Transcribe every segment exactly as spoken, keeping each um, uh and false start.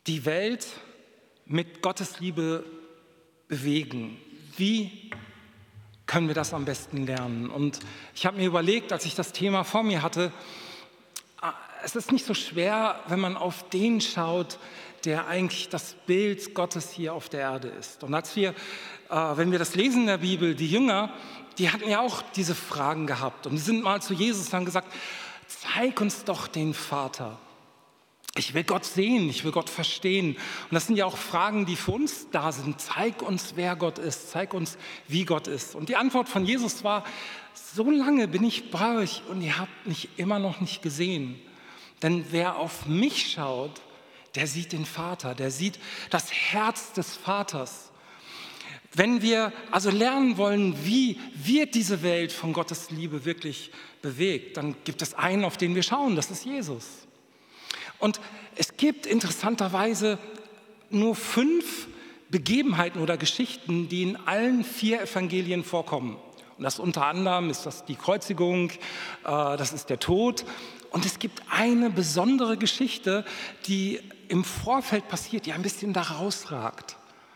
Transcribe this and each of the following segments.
die Welt mit Gottes Liebe bewegen. Wie können wir das am besten lernen? Und ich habe mir überlegt, als ich das Thema vor mir hatte, es ist nicht so schwer, wenn man auf den schaut, der eigentlich das Bild Gottes hier auf der Erde ist. Und als wir, äh, wenn wir das lesen in der Bibel, die Jünger, die hatten ja auch diese Fragen gehabt. Und die sind mal zu Jesus und haben gesagt, zeig uns doch den Vater. Ich will Gott sehen, ich will Gott verstehen. Und das sind ja auch Fragen, die für uns da sind. Zeig uns, wer Gott ist, zeig uns, wie Gott ist. Und die Antwort von Jesus war, so lange bin ich bei euch und ihr habt mich immer noch nicht gesehen. Denn wer auf mich schaut, der sieht den Vater, der sieht das Herz des Vaters. Wenn wir also lernen wollen, wie wird diese Welt von Gottes Liebe wirklich bewegt, dann gibt es einen, auf den wir schauen, das ist Jesus. Und es gibt interessanterweise nur fünf Begebenheiten oder Geschichten, die in allen vier Evangelien vorkommen. Und das unter anderem ist das die Kreuzigung, äh, das ist der Tod. Und es gibt eine besondere Geschichte, die im Vorfeld passiert, die ein bisschen da rausragt.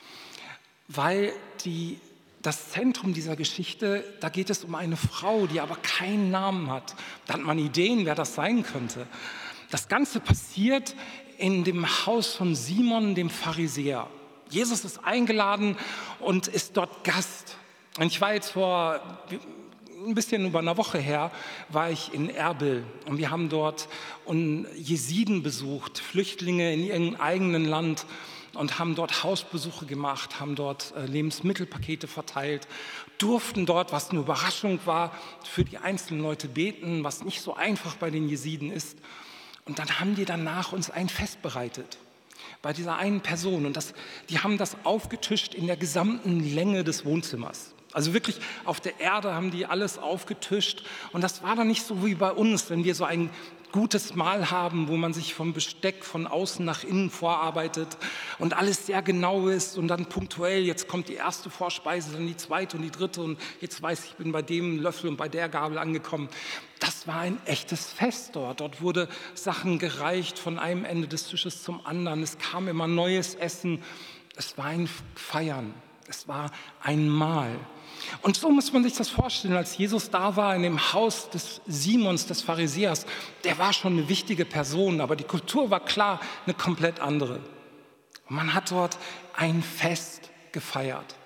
Weil die, das Zentrum dieser Geschichte, da geht es um eine Frau, die aber keinen Namen hat. Da hat man Ideen, wer das sein könnte. Das Ganze passiert in dem Haus von Simon, dem Pharisäer. Jesus ist eingeladen und ist dort Gast. Und ich war jetzt vor ein bisschen über eine Woche her, war ich in Erbil und wir haben dort Jesiden besucht, Flüchtlinge in ihrem eigenen Land und haben dort Hausbesuche gemacht, haben dort Lebensmittelpakete verteilt, durften dort, was eine Überraschung war, für die einzelnen Leute beten, was nicht so einfach bei den Jesiden ist. Und dann haben die danach uns ein Fest bereitet bei dieser einen Person und das, die haben das aufgetischt in der gesamten Länge des Wohnzimmers. Also wirklich auf der Erde haben die alles aufgetischt und das war dann nicht so wie bei uns, wenn wir so ein gutes Mahl haben, wo man sich vom Besteck von außen nach innen vorarbeitet und alles sehr genau ist und dann punktuell, jetzt kommt die erste Vorspeise, dann die zweite und die dritte und jetzt weiß ich, ich bin bei dem Löffel und bei der Gabel angekommen. Das war ein echtes Fest dort. Dort wurde Sachen gereicht von einem Ende des Tisches zum anderen. Es kam immer neues Essen. Es war ein Feiern. Es war ein Mahl. Und so muss man sich das vorstellen, als Jesus da war in dem Haus des Simons, des Pharisäers, der war schon eine wichtige Person, aber die Kultur war klar eine komplett andere. Und man hat dort ein Fest gefeiert.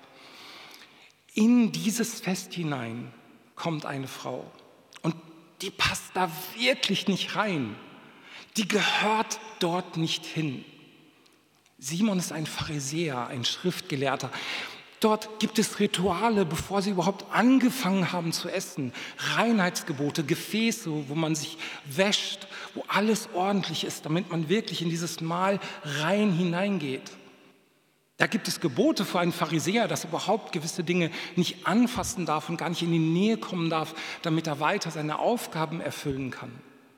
In dieses Fest hinein kommt eine Frau und die passt da wirklich nicht rein. Die gehört dort nicht hin. Simon ist ein Pharisäer, ein Schriftgelehrter. Dort gibt es Rituale, bevor sie überhaupt angefangen haben zu essen. Reinheitsgebote, Gefäße, wo man sich wäscht, wo alles ordentlich ist, damit man wirklich in dieses Mahl rein hineingeht. Da gibt es Gebote für einen Pharisäer, dass er überhaupt gewisse Dinge nicht anfassen darf und gar nicht in die Nähe kommen darf, damit er weiter seine Aufgaben erfüllen kann.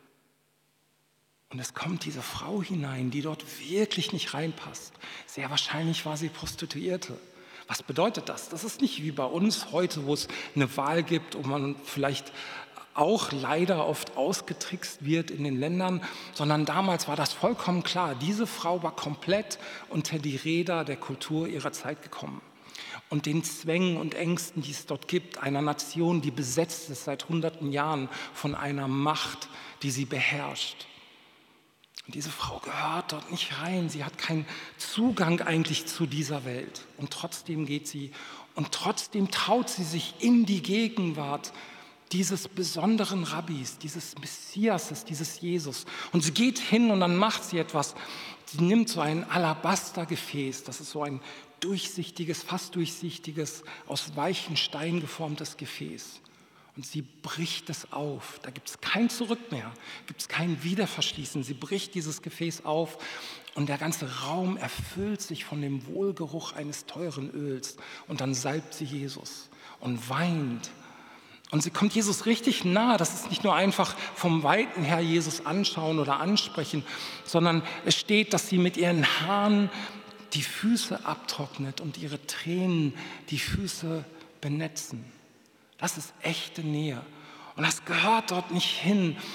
Und es kommt diese Frau hinein, die dort wirklich nicht reinpasst. Sehr wahrscheinlich war sie Prostituierte. Was bedeutet das? Das ist nicht wie bei uns heute, wo es eine Wahl gibt und man vielleicht auch leider oft ausgetrickst wird in den Ländern, sondern damals war das vollkommen klar. Diese Frau war komplett unter die Räder der Kultur ihrer Zeit gekommen. Und den Zwängen und Ängsten, die es dort gibt, einer Nation, die besetzt ist seit hunderten Jahren von einer Macht, die sie beherrscht. Und diese Frau gehört dort nicht rein. Sie hat keinen Zugang eigentlich zu dieser Welt. Und trotzdem geht sie und trotzdem traut sie sich in die Gegenwart dieses besonderen Rabbis, dieses Messias, dieses Jesus. Und sie geht hin und dann macht sie etwas. Sie nimmt so ein Alabastergefäß, das ist so ein durchsichtiges, fast durchsichtiges, aus weichen Stein geformtes Gefäß. Und sie bricht es auf. Da gibt es kein Zurück mehr, gibt es kein Wiederverschließen. Sie bricht dieses Gefäß auf und der ganze Raum erfüllt sich von dem Wohlgeruch eines teuren Öls. Und dann salbt sie Jesus und weint. Und sie kommt Jesus richtig nah. Das ist nicht nur einfach vom Weiten her Jesus anschauen oder ansprechen, sondern es steht, dass sie mit ihren Haaren die Füße abtrocknet und ihre Tränen die Füße benetzen. Das ist echte Nähe. Und das gehört dort nicht hin.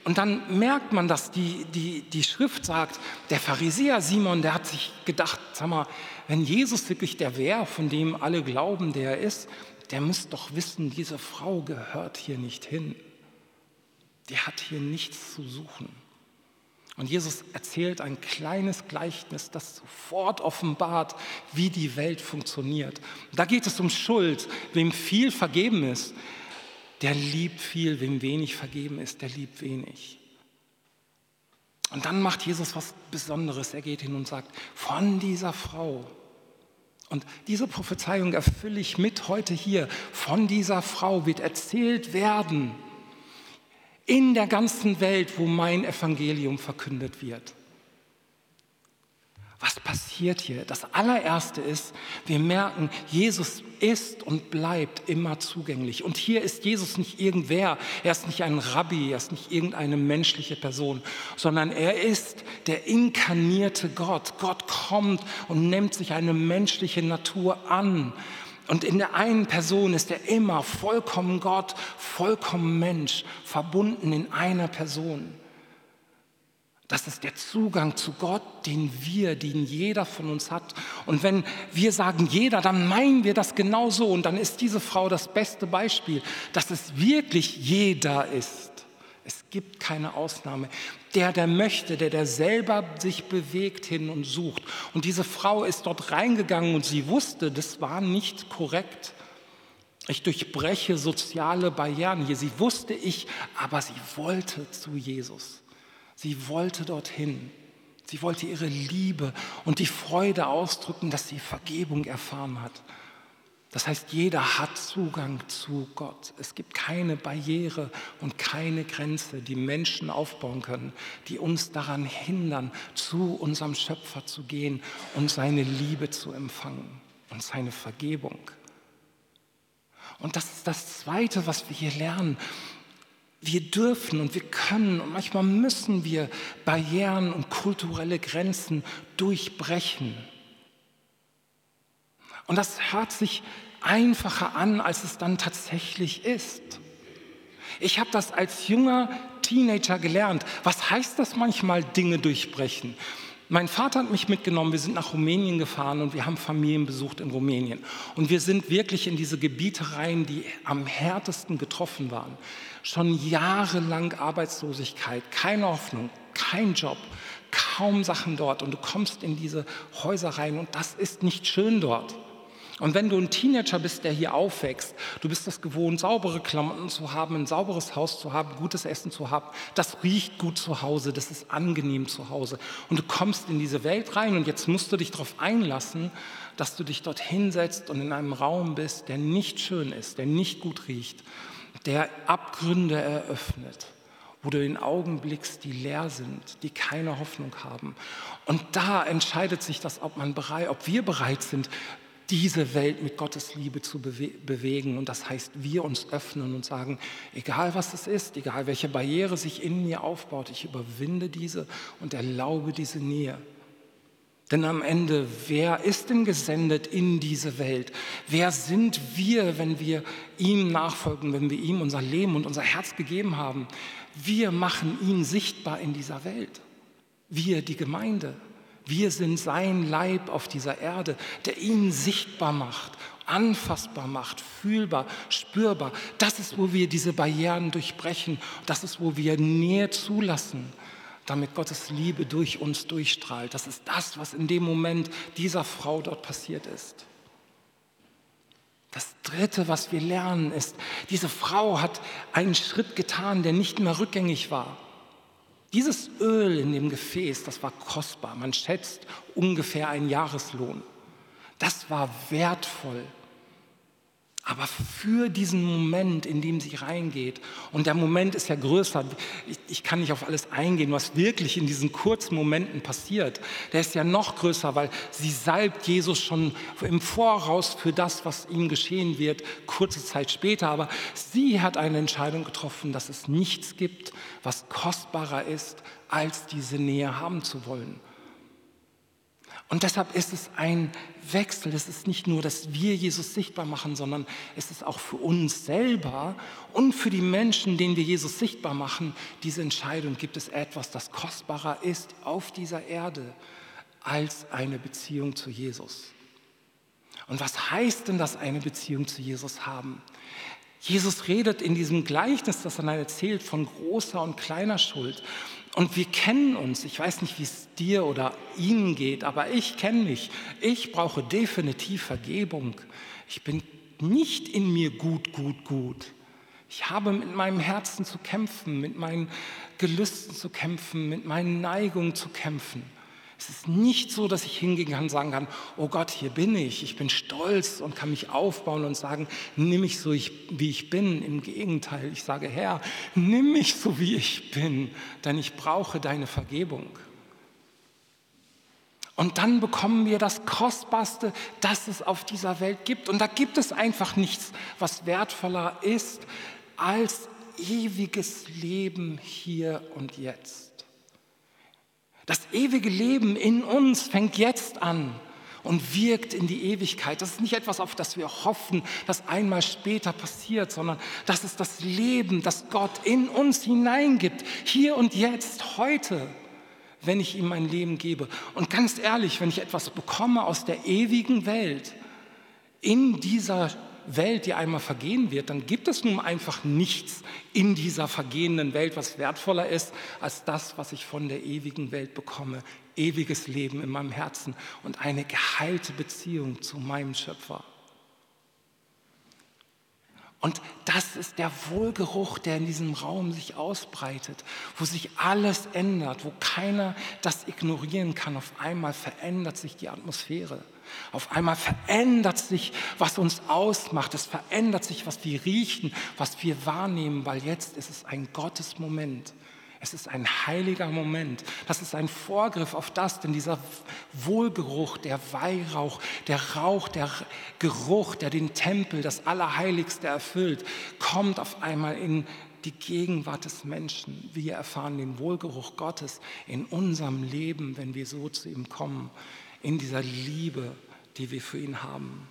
Und dann merkt man, dass die, die, die Schrift sagt, der Pharisäer Simon, der hat sich gedacht, sag mal, wenn Jesus wirklich der wäre, von dem alle glauben, der er ist, der müsste doch wissen, diese Frau gehört hier nicht hin. Die hat hier nichts zu suchen. Und Jesus erzählt ein kleines Gleichnis, das sofort offenbart, wie die Welt funktioniert. Da geht es um Schuld. Wem viel vergeben ist, der liebt viel. Wem wenig vergeben ist, der liebt wenig. Und dann macht Jesus was Besonderes. Er geht hin und sagt, von dieser Frau, und diese Prophezeiung erfülle ich mit heute hier, von dieser Frau wird erzählt werden, in der ganzen Welt, wo mein Evangelium verkündet wird. Was passiert hier? Das allererste ist, wir merken, Jesus ist und bleibt immer zugänglich. Und hier ist Jesus nicht irgendwer, er ist nicht ein Rabbi, er ist nicht irgendeine menschliche Person, sondern er ist der inkarnierte Gott. Gott kommt und nimmt sich eine menschliche Natur an. Und in der einen Person ist er immer vollkommen Gott, vollkommen Mensch, verbunden in einer Person. Das ist der Zugang zu Gott, den wir, den jeder von uns hat. Und wenn wir sagen jeder, dann meinen wir das genauso. Und dann ist diese Frau das beste Beispiel, dass es wirklich jeder ist. Es gibt keine Ausnahme. Der, der möchte, der, der selber sich bewegt hin und sucht. Und diese Frau ist dort reingegangen und sie wusste, das war nicht korrekt. Ich durchbreche soziale Barrieren hier. Sie wusste ich, aber sie wollte zu Jesus. Sie wollte dorthin. Sie wollte ihre Liebe und die Freude ausdrücken, dass sie Vergebung erfahren hat. Das heißt, jeder hat Zugang zu Gott. Es gibt keine Barriere und keine Grenze, die Menschen aufbauen können, die uns daran hindern, zu unserem Schöpfer zu gehen und seine Liebe zu empfangen und seine Vergebung. Und das ist das Zweite, was wir hier lernen. Wir dürfen und wir können und manchmal müssen wir Barrieren und kulturelle Grenzen durchbrechen. Und das hört sich einfacher an, als es dann tatsächlich ist. Ich habe das als junger Teenager gelernt. Was heißt das manchmal, Dinge durchbrechen? Mein Vater hat mich mitgenommen, wir sind nach Rumänien gefahren und wir haben Familien besucht in Rumänien. Und wir sind wirklich in diese Gebiete rein, die am härtesten getroffen waren. Schon jahrelang Arbeitslosigkeit, keine Hoffnung, kein Job, kaum Sachen dort. Und du kommst in diese Häuser rein und das ist nicht schön dort. Und wenn du ein Teenager bist, der hier aufwächst, du bist es gewohnt, saubere Klamotten zu haben, ein sauberes Haus zu haben, gutes Essen zu haben, das riecht gut zu Hause, das ist angenehm zu Hause. Und du kommst in diese Welt rein und jetzt musst du dich darauf einlassen, dass du dich dort hinsetzt und in einem Raum bist, der nicht schön ist, der nicht gut riecht, der Abgründe eröffnet, wo du in Augen blickst, die leer sind, die keine Hoffnung haben. Und da entscheidet sich das, ob man bereit, ob wir bereit sind, diese Welt mit Gottes Liebe zu bewe- bewegen. Und das heißt, wir uns öffnen und sagen, egal was es ist, egal welche Barriere sich in mir aufbaut, ich überwinde diese und erlaube diese Nähe. Denn am Ende, wer ist denn gesendet in diese Welt? Wer sind wir, wenn wir ihm nachfolgen, wenn wir ihm unser Leben und unser Herz gegeben haben? Wir machen ihn sichtbar in dieser Welt. Wir, die Gemeinde. Wir sind sein Leib auf dieser Erde, der ihn sichtbar macht, anfassbar macht, fühlbar, spürbar. Das ist, wo wir diese Barrieren durchbrechen. Das ist, wo wir Nähe zulassen, damit Gottes Liebe durch uns durchstrahlt. Das ist das, was in dem Moment dieser Frau dort passiert ist. Das Dritte, was wir lernen, ist, diese Frau hat einen Schritt getan, der nicht mehr rückgängig war. Dieses Öl in dem Gefäß, das war kostbar. Man schätzt ungefähr einen Jahreslohn. Das war wertvoll. Aber für diesen Moment, in dem sie reingeht, und der Moment ist ja größer, ich, ich kann nicht auf alles eingehen, was wirklich in diesen kurzen Momenten passiert, der ist ja noch größer, weil sie salbt Jesus schon im Voraus für das, was ihm geschehen wird, kurze Zeit später. Aber sie hat eine Entscheidung getroffen, dass es nichts gibt, was kostbarer ist, als diese Nähe haben zu wollen. Und deshalb ist es ein Wechsel. Es ist nicht nur, dass wir Jesus sichtbar machen, sondern es ist auch für uns selber und für die Menschen, denen wir Jesus sichtbar machen, diese Entscheidung: Gibt es etwas, das kostbarer ist auf dieser Erde als eine Beziehung zu Jesus? Und was heißt denn das, eine Beziehung zu Jesus haben? Jesus redet in diesem Gleichnis, das er dann erzählt, von großer und kleiner Schuld. Und wir kennen uns. Ich weiß nicht, wie es dir oder Ihnen geht, aber ich kenne mich. Ich brauche definitiv Vergebung. Ich bin nicht in mir gut, gut, gut. Ich habe mit meinem Herzen zu kämpfen, mit meinen Gelüsten zu kämpfen, mit meinen Neigungen zu kämpfen. Es ist nicht so, dass ich hingehen kann und sagen kann: Oh Gott, hier bin ich, ich bin stolz und kann mich aufbauen und sagen: Nimm mich so, wie ich bin. Im Gegenteil, ich sage: Herr, nimm mich so, wie ich bin, denn ich brauche deine Vergebung. Und dann bekommen wir das Kostbarste, das es auf dieser Welt gibt. Und da gibt es einfach nichts, was wertvoller ist als ewiges Leben hier und jetzt. Das ewige Leben in uns fängt jetzt an und wirkt in die Ewigkeit. Das ist nicht etwas, auf das wir hoffen, das einmal später passiert, sondern das ist das Leben, das Gott in uns hineingibt, hier und jetzt, heute, wenn ich ihm mein Leben gebe. Und ganz ehrlich, wenn ich etwas bekomme aus der ewigen Welt, in dieser Welt, die einmal vergehen wird, dann gibt es nun einfach nichts in dieser vergehenden Welt, was wertvoller ist als das, was ich von der ewigen Welt bekomme. Ewiges Leben in meinem Herzen und eine geheilte Beziehung zu meinem Schöpfer. Und das ist der Wohlgeruch, der in diesem Raum sich ausbreitet, wo sich alles ändert, wo keiner das ignorieren kann. Auf einmal verändert sich die Atmosphäre. Auf einmal verändert sich, was uns ausmacht. Es verändert sich, was wir riechen, was wir wahrnehmen, weil jetzt ist es ein Gottesmoment. Es ist ein heiliger Moment. Das ist ein Vorgriff auf das, denn dieser Wohlgeruch, der Weihrauch, der Rauch, der Geruch, der den Tempel, das Allerheiligste erfüllt, kommt auf einmal in die Gegenwart des Menschen. Wir erfahren den Wohlgeruch Gottes in unserem Leben, wenn wir so zu ihm kommen, in dieser Liebe, die wir für ihn haben.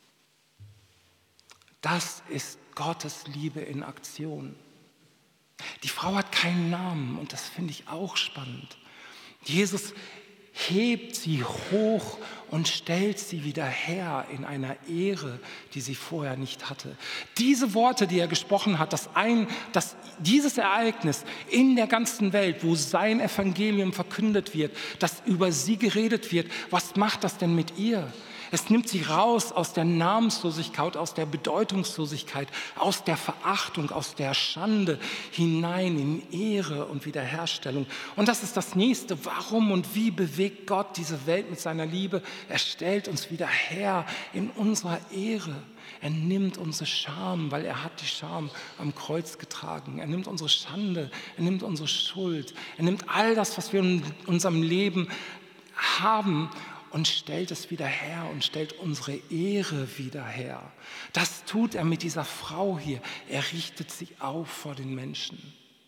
Das ist Gottes Liebe in Aktion. Die Frau hat keinen Namen und das finde ich auch spannend. Jesus hebt sie hoch und stellt sie wieder her in einer Ehre, die sie vorher nicht hatte. Diese Worte, die er gesprochen hat, dass, ein, dass dieses Ereignis in der ganzen Welt, wo sein Evangelium verkündet wird, dass über sie geredet wird, was macht das denn mit ihr? Es nimmt sie raus aus der Namenslosigkeit, aus der Bedeutungslosigkeit, aus der Verachtung, aus der Schande hinein in Ehre und Wiederherstellung. Und das ist das Nächste. Warum und wie bewegt Gott diese Welt mit seiner Liebe? Er stellt uns wieder her in unserer Ehre. Er nimmt unsere Scham, weil er hat die Scham am Kreuz getragen. Er nimmt unsere Schande, er nimmt unsere Schuld. Er nimmt all das, was wir in unserem Leben haben, und stellt es wieder her und stellt unsere Ehre wieder her. Das tut er mit dieser Frau hier. Er richtet sie auf vor den Menschen.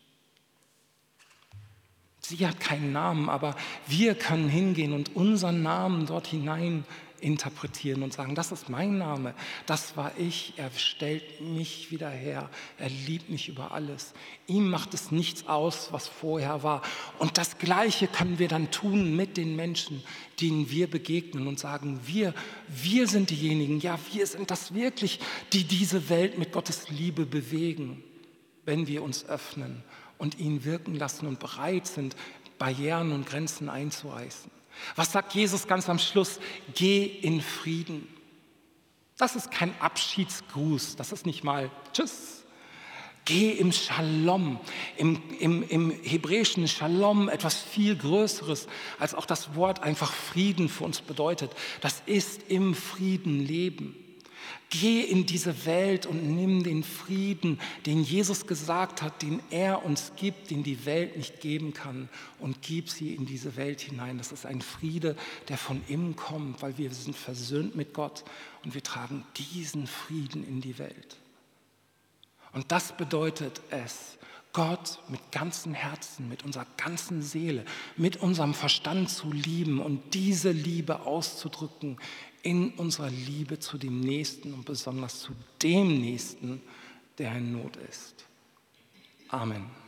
Sie hat keinen Namen, aber wir können hingehen und unseren Namen dort hinein interpretieren und sagen: Das ist mein Name, das war ich, er stellt mich wieder her, er liebt mich über alles. Ihm macht es nichts aus, was vorher war. Und das Gleiche können wir dann tun mit den Menschen, denen wir begegnen und sagen: Wir, wir sind diejenigen, ja, wir sind das wirklich, die diese Welt mit Gottes Liebe bewegen, wenn wir uns öffnen und ihn wirken lassen und bereit sind, Barrieren und Grenzen einzureißen. Was sagt Jesus ganz am Schluss? Geh in Frieden. Das ist kein Abschiedsgruß, das ist nicht mal Tschüss. Geh im Shalom, im, im, im hebräischen Shalom, etwas viel Größeres, als auch das Wort einfach Frieden für uns bedeutet. Das ist im Frieden leben. Geh in diese Welt und nimm den Frieden, den Jesus gesagt hat, den er uns gibt, den die Welt nicht geben kann, und gib sie in diese Welt hinein. Das ist ein Friede, der von innen kommt, weil wir sind versöhnt mit Gott und wir tragen diesen Frieden in die Welt. Und das bedeutet es, Gott mit ganzem Herzen, mit unserer ganzen Seele, mit unserem Verstand zu lieben und diese Liebe auszudrücken in unserer Liebe zu dem Nächsten und besonders zu dem Nächsten, der in Not ist. Amen.